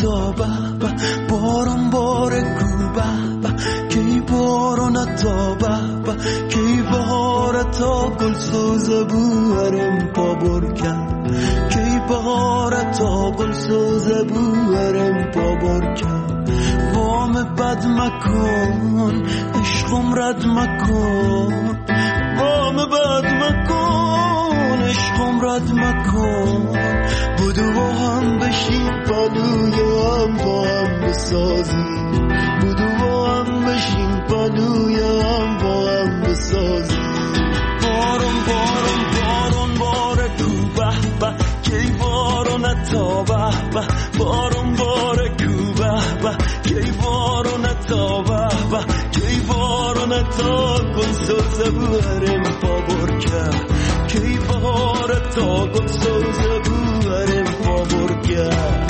تا بابا بارون باره کو بابا کی بارون تا بابا کی باره تا گل سوزه بوارم پا برکن کی باره تا گل سوزه بوارم پا برکن وام بد مکن عشقم رد مکن وام بد مکن عشقم رد مکن بودو با هم بشیم پلوی هم با هم بسازیم بودو با هم بشیم پلوی هم با هم بسازیم بارون بارون بارون باره کو بابا کی بارون تا بابا بارون باره کو بابا کی بارون تا بابا کی بارون تا گل سوزه بوارم پا برکن کی باره تا گل سوزه بوارم پا برکن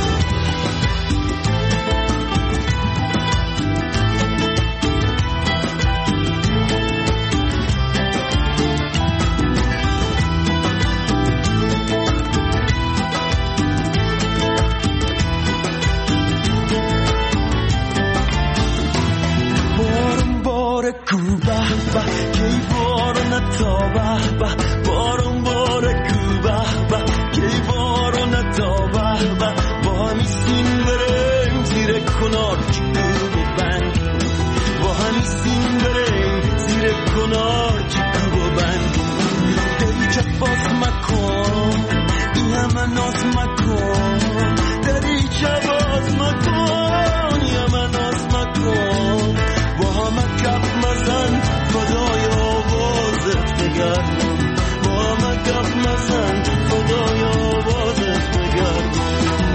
کو بابا کی بارون تا بابا بارون باره کو بابا کی بارون تا بابا با همیستین بریم زیر کنار چکو بند با همیستین بریم زیر کنار چکو بند دریچه باز مکن این همه ناز مکن دریچه باز مکن این همه ناز مکن با همه کف مزن فدای آوازت بگردم با همه کف مزن فدای آوازت بگردم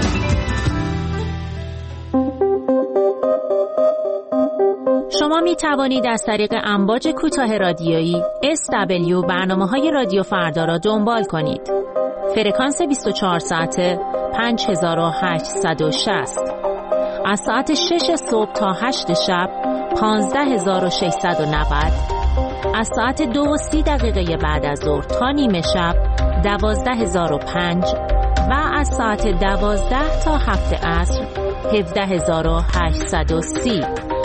شما می توانید از طریق امواج کوتاه رادیویی SW برنامه‌های رادیو فردا را دنبال کنید. فرکانس 24 ساعته 5860 از ساعت 6 صبح تا 8 شب 15690 از ساعت 2:30 بعد از ظهر تا نیمه شب 12005 و از ساعت 12 تا 7 عصر 17830.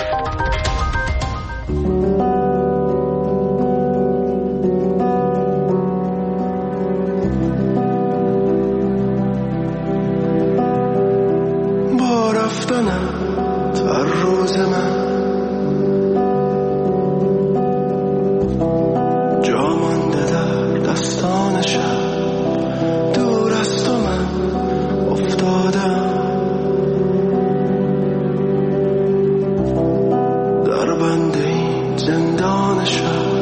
با رفتنم تا روز من جا مانده در دستان شب دور از تو من افتادم در بند این زندان شب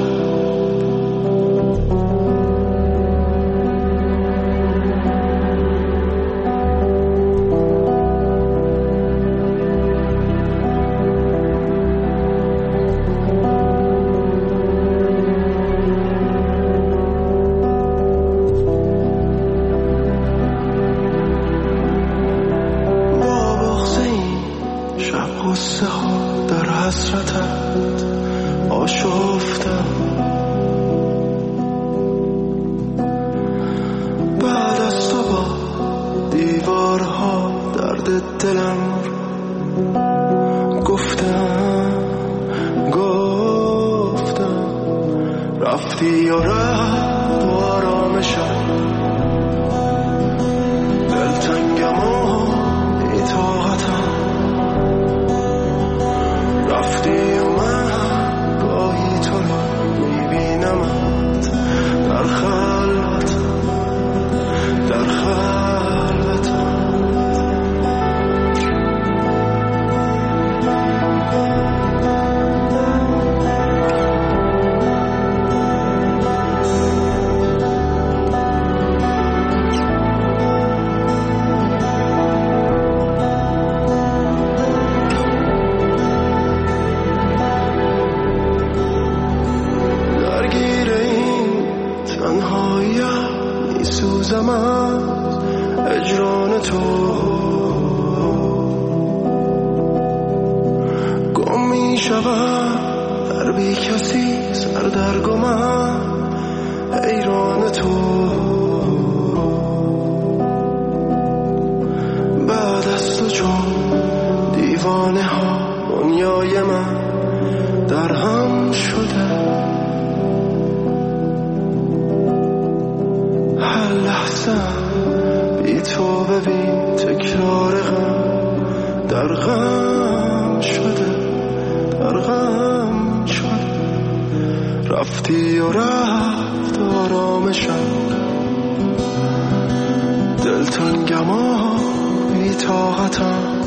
قصه ها در حسرتت آشفتم بعد از تو با دیوارها درد دلم گفتم رفتی و رفت و آرامشم دلتنگم و اطاعتم رفتی و من گاهی تو رو میبینمت در خلوتم در خلوتم اجران تو گم می شود در بی کسی سردرگمم حیران تو بعد از تو دیوانه ها دنیای من در هم شده، هر لحظه بی تو ببین تکرار غم در غم شده، در غم شده. رفتی و رفت آرامشم، دلتنگم و بی طاقتم.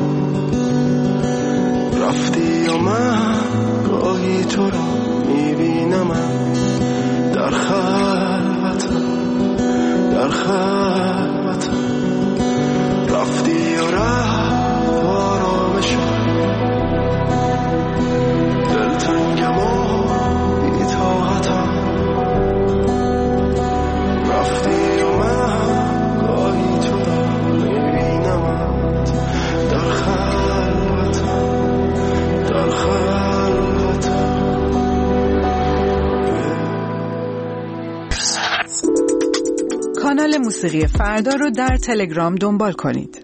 رفتی و من گاهی تو را میبینم در خلوتم، در خلوتم. رفتی و رفت آرامشم، دلتنگم و بی طاقتم. رفتی و من گاهی تو را میبینم در خلوتم، در خلوتم. کانال موسیقی فردا رو در تلگرام دنبال کنید.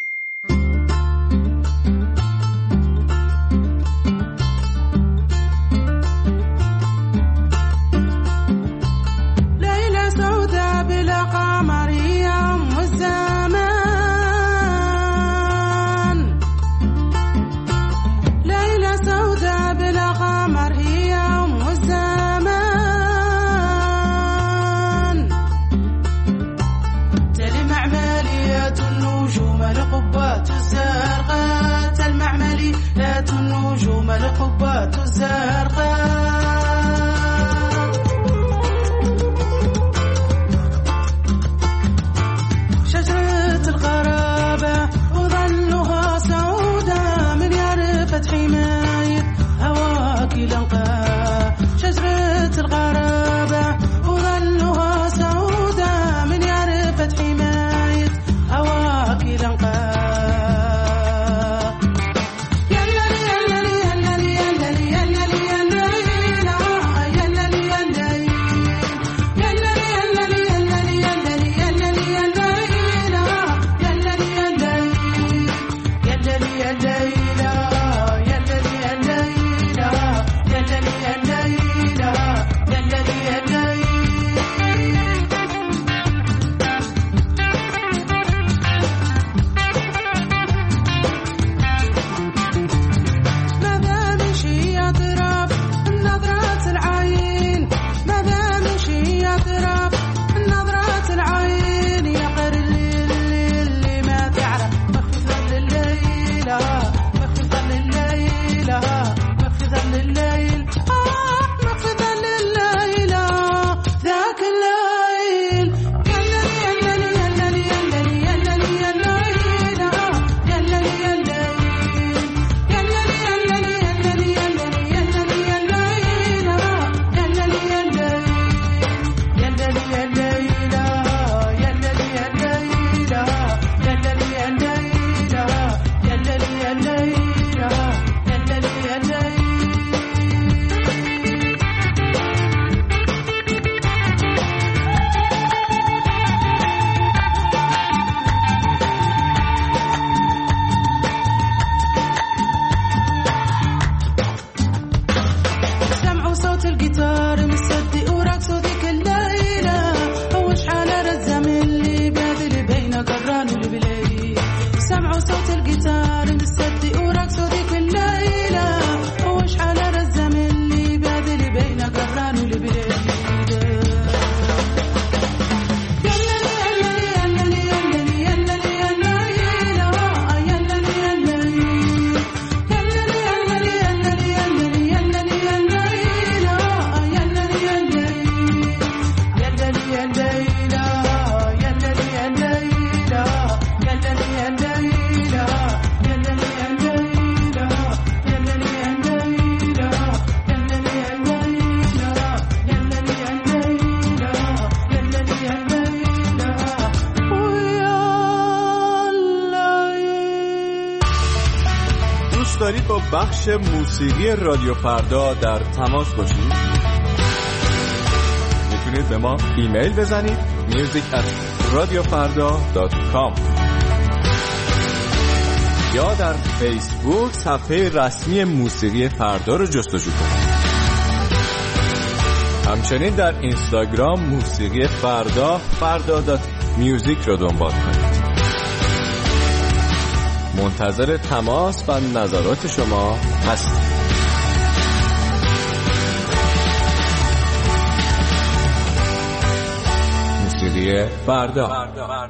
القبات الزرقاء شجرة القرابة وظلها سعودة من يعرفت حماية هواك لنقى. شجرة القرابة وظلها سعودة من يعرفت حماية هواك لنقى. دارید با بخش موسیقی رادیو فردا در تماس باشید؟ میتونید به ما ایمیل بزنید music@radiofarda.com. یا در فیسبوک صفحه رسمی موسیقی فردا رو جستجو کنید. همچنین در اینستاگرام موسیقی فردا.میوزیک رو دنبال کنید. منتظر تماس و نظرات شما هستیم. موسیقی فردا.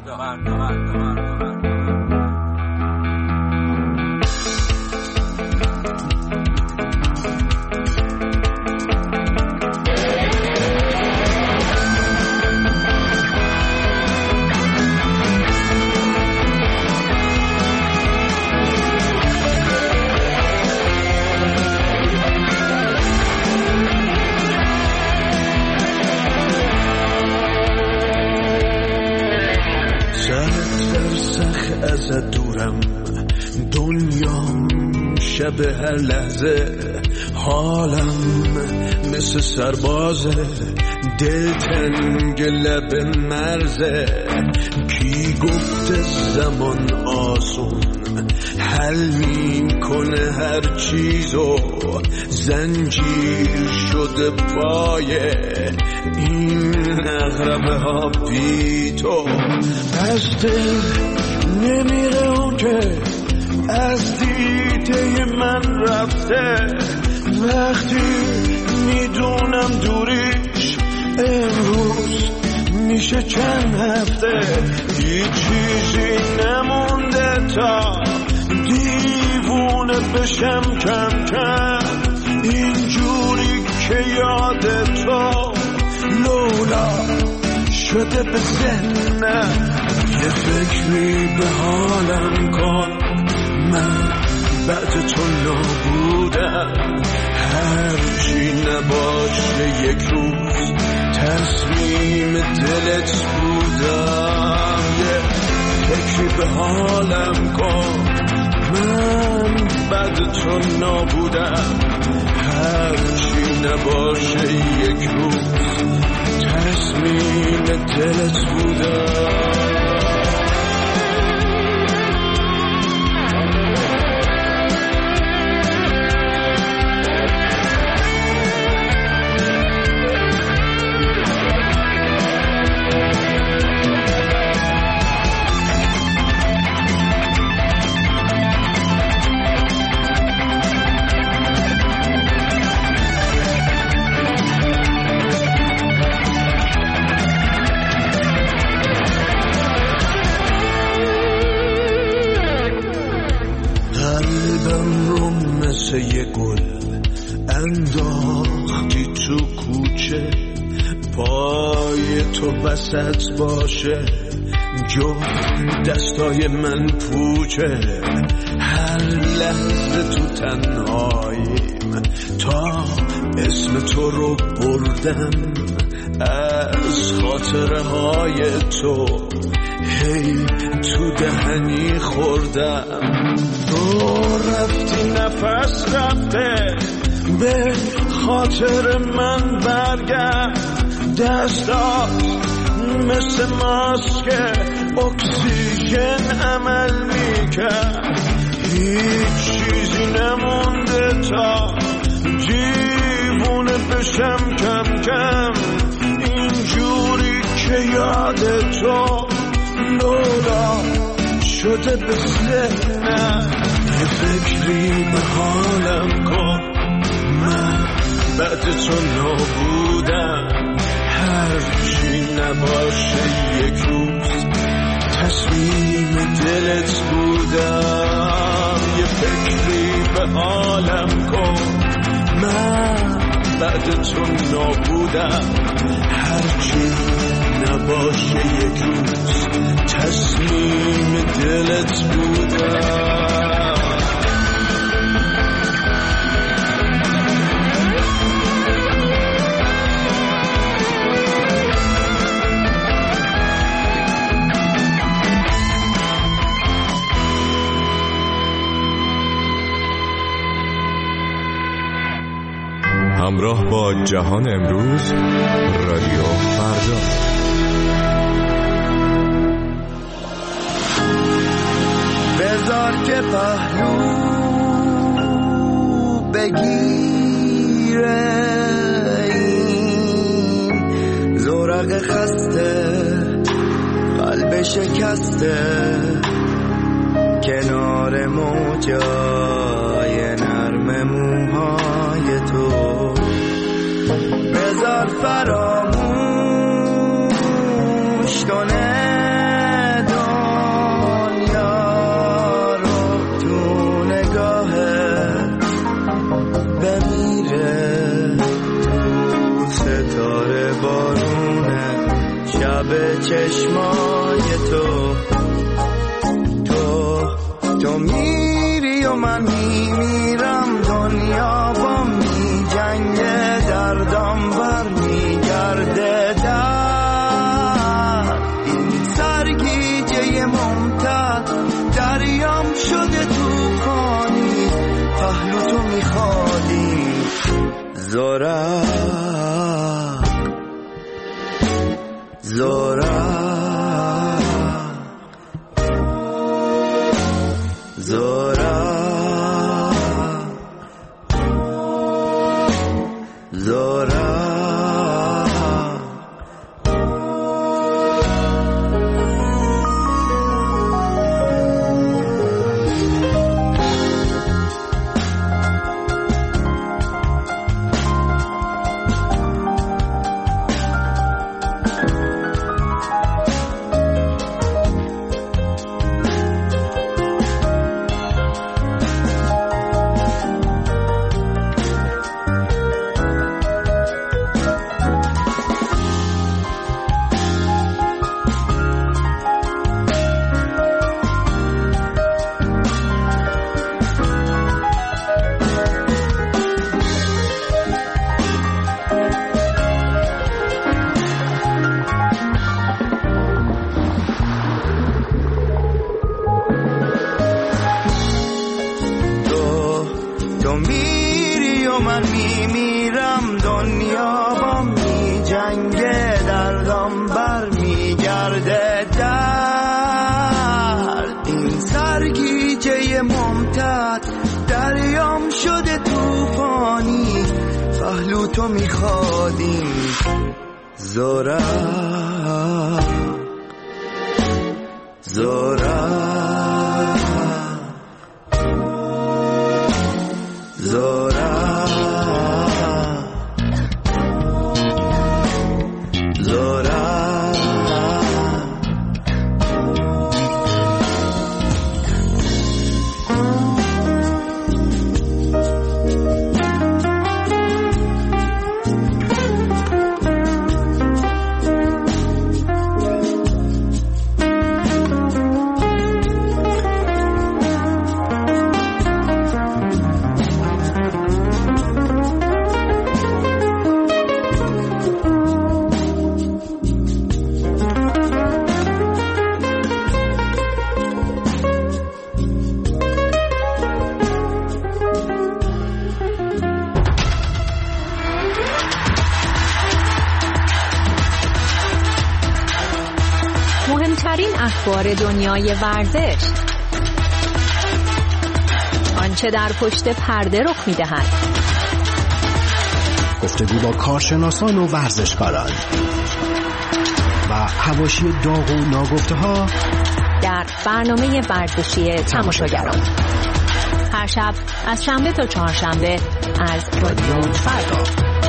ازت دورم، دنیام شب هر لحظه، حالم مثل سربازه، دل تنگ لب مرزه. کی گفته زمان آسون حل میکنه هر چیزو، زنجیر شده پایه این اغربه ها بی تو. از دل نمیره اون که از دیده من رفته، وقتی میدونم دوریش امروز میشه چند هفته. هیچ چیزی نمونده تا دیوونه بشم کم کم، اینجوری که یاد تو لولا شده به ذهنم. یه فکری به حالم کن، من بعد تو نبودم، هرچی نباشه یک روز تصمیم دلت بودم. یه فکری به حالم کن، من بعد تو نبودم، هرچی نباشه یک روز تصمیم دلت بودم. یه گل انداختی تو کوچه، پای تو وسط باشه، جفت دستای من پوچه. هر لحظه تو تنهاییم تا اسم تو رو بردم، از خاطره های تو هی تو دهنی خوردم. تو رفتی نفس رفته، به خاطر من برگرد، دستات مثل ماسک اکسیژن عمل میکرد. هیچ چیزی نمونده تا دیوونه بشم کم کم، اینجوری که یاد تو لولا شده به ذهنم. یه فکری به حالم کن، من بعد تو نبودم، هرچی نباشه یک روز تصمیم دلت بودم. یه فکری به حالم کن، من بعد تو نبودم، هرچی نباشه یک روز تصمیم دلت بودم. همراه با جهان امروز، رادیو فردا. بذار که پهلو بگیره این زورق خسته قلب شکسته کنار موجای نرم موهای تو بذار فراموش کنه دنیا رو تو نگاهت بمیره تو ستاره بارونه شب چشمای تو میری و من میمیرم دنیا با میجنگه دردم بر میگرده در این سرگیجه ممتد دریام شده توفانی پهلو تو میخوادی زورق تو میخوادیم زورق مهمترین اخبار دنیای ورزش، آنچه در پشت پرده رخ می‌دهد، گفتگو با کارشناسان و ورزشکاران و حواشی داغ و ناگفته‌ها در برنامه ورزشی تماشاگران هر شب از شنبه تا چهارشنبه از رادیو فردا.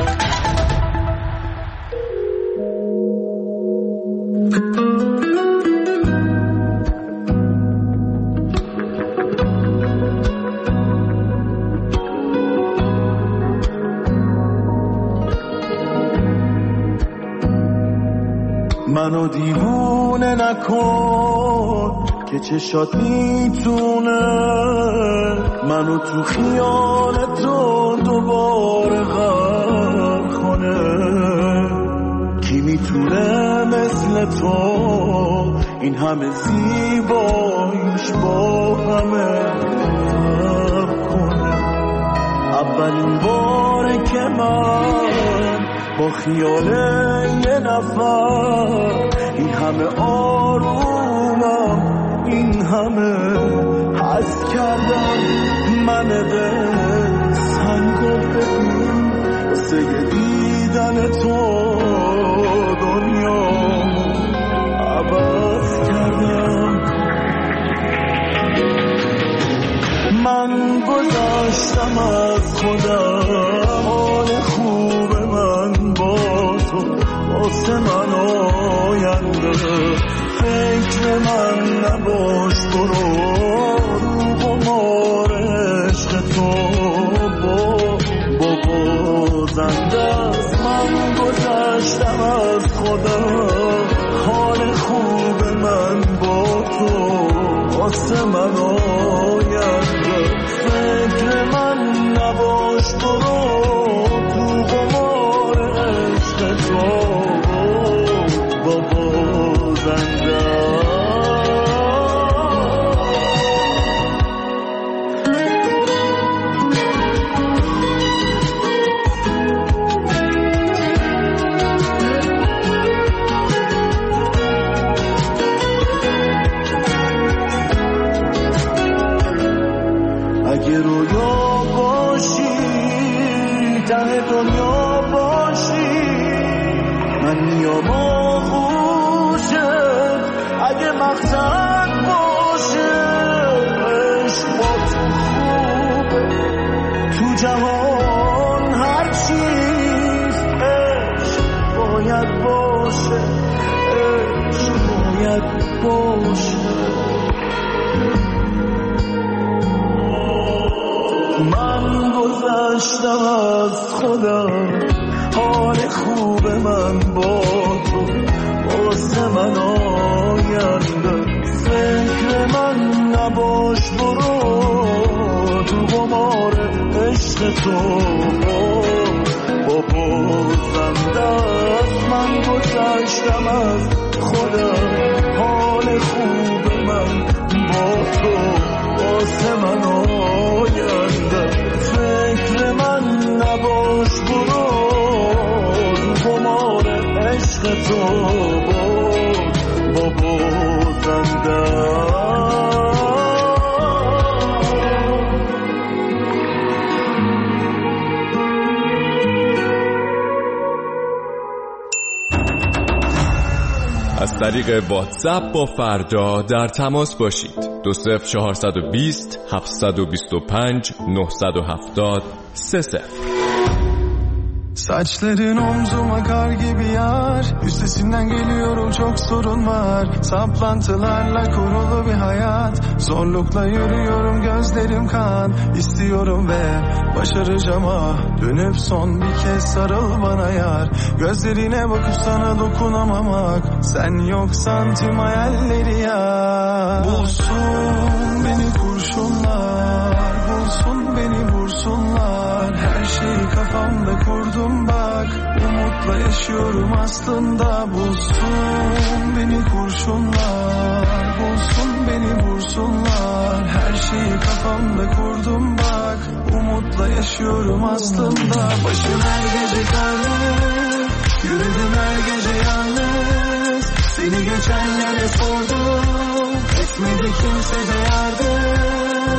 منو دیوونه نکن که چشات میتونه منو تو خیال تو دوباره غرق کنه. کی میتونه مثل تو این همه زیباییش با همه فرق کنه. اولین باره که من با خیال یه نفر این همه آرومم، این همه عوض کردم من دل سنگو ببین واسه دیدن تو دنیامو عوض کردم من گذاشتم از خودم حال خوب من با تو واسه من آینده فکر من نباش برو رو قمار عشق تو با زنده است من گذاشتم از خودم حال خوب من با تو واسه من آینده فکر من نباش برو تو قمار عشق تو بابا زنده اگه رویا باشی ته دنیا باشی من میام آغوشت اگه مقصد باشه عشق با تو خوبه تو جهان هر چیز عشق باید باشه عشق باید باشه من گذشتم از خودم حال خوب من با تو واسه من آینده فکر من نباش برو تو قمار عشق تو بابا زنده است من گذشتم از خودم حال خوب من با تو واسه من آینده فکر من نباش برو قمار عشق تو بابا زنده از طریق واتساپ با فردا در تماس باشید 20420 725 970 30. Saçların omzuma kar gibi yar Üstesinden geliyorum çok sorun var Saplantılarla kurulu bir hayat Zorlukla yürüyorum gözlerim kan İstiyorum ve başaracağım ah Dönüp son bir kez sarıl bana yar Gözlerine bakıp sana dokunamamak Sen yoksan tüm hayalleri yar Bulsun beni kurşunlar Bulsun beni vursunlar Her şeyi kafamda kurdum bak Umutla yaşıyorum aslında Bulsun beni kurşunlar Bulsun beni vursunlar Her şeyi kafamda kurdum bak Umutla yaşıyorum aslında Başım her gece karlı Yürüdüm her gece yalnız Seni geçenlere sordum Etmedi kimse de yardım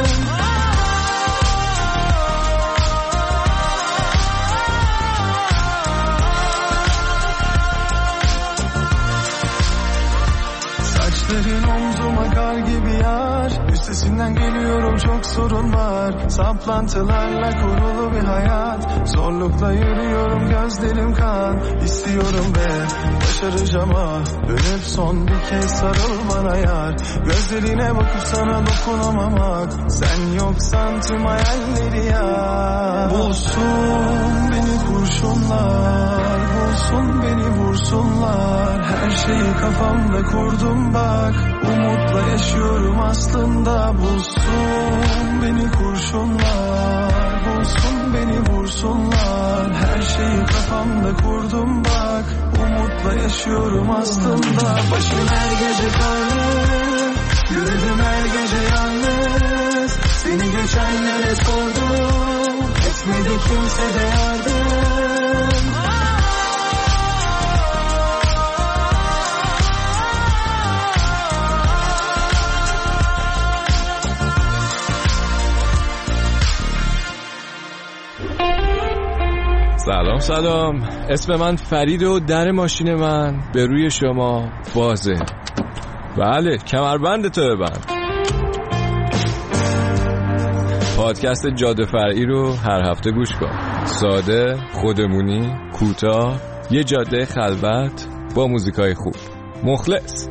Saçların omzuma kar gibi yar Üstesinden geliyorum çok sorun var Saplantılarla kurulu bir hayat Zorlukla yürüyorum gözlerim kan İstiyorum ve başaracağım ah Dönüp son bir kez sarıl bana yar Gözlerine bakıp sana dokunamamak Sen yoksan tüm hayalleri yar Bulsun beni kurşunlar Bulsun beni vursunlar Her şeyi kafamda kurdum bak Umutla yaşıyorum aslında Bulsun beni kurşunlar Bulsun beni vursunlar Her şeyi kafamda kurdum bak Umutla yaşıyorum aslında Başım her gece karlı Yürüdüm her gece yalnız Seni geçenlere sordum Etmedi kimse de yardım سلام. اسم من فرید و در ماشین من به روی شما بازه. بله، کمربند تو ببند. پادکست جاده فرعی رو هر هفته گوش کن. ساده، خودمونی، کوتاه، یه جاده خلوت با موزیکای خوب. مخلص.